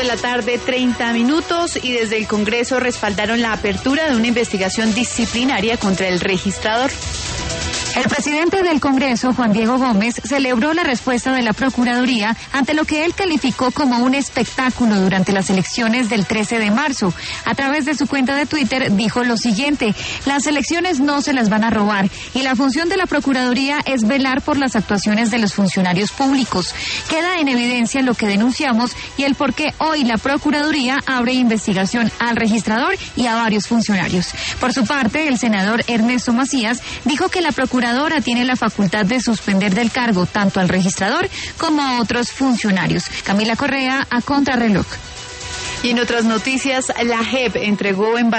de la tarde, 30 minutos, y desde el Congreso respaldaron la apertura de una investigación disciplinaria contra el registrador. El presidente del Congreso, Juan Diego Gómez, celebró la respuesta de la Procuraduría ante lo que él calificó como un espectáculo durante las elecciones del 13 de marzo. A través de su cuenta de Twitter dijo lo siguiente: las elecciones no se las van a robar y la función de la Procuraduría es velar por las actuaciones de los funcionarios públicos. Queda en evidencia lo que denunciamos y el por qué hoy la Procuraduría abre investigación al registrador y a varios funcionarios. Por su parte, el senador Ernesto Macías dijo que la Procuraduría tiene la facultad de suspender del cargo tanto al registrador como a otros funcionarios. Camila Correa, a Contrarreloj. Y en otras noticias, la JEP entregó en